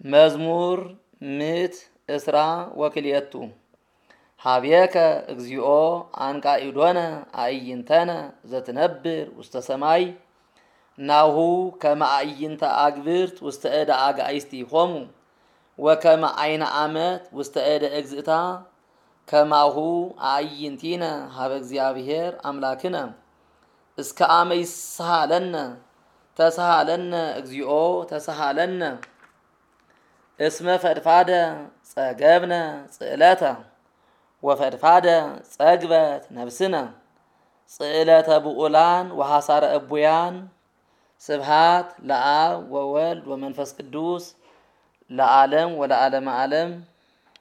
መዝሙር ምት እስራ ወክልኤቱ ሀቤከ እግዚኦ አንቃኢዶነ አዕይንተነ ዘትነብር ውስተ ሰማይ ናሁ ከመ አዕይንተ አግብርት ውስተ እደ አጋእዝቲሆሙ ወከመ አይነ አመት ውስተ እደ እግዝእታ ከማሁ አዕይንቲነ ሀበ እግዚአብሔር አምላክነ እስከ አመ ይስሃለነ ተስሃለነ እግዚኦ ተስሃለነ እስመ ፈድፋደ ጸገብነ ጽዕለተ ወፈድፋደ ጸግበት ነፍስነ ጽዕለተ ብኡላን ወሐሳረ እቡያን ስብሃት ለአብ ወወልድ ወመንፈስ ቅዱስ ለዓለም ወለዓለመ ዓለም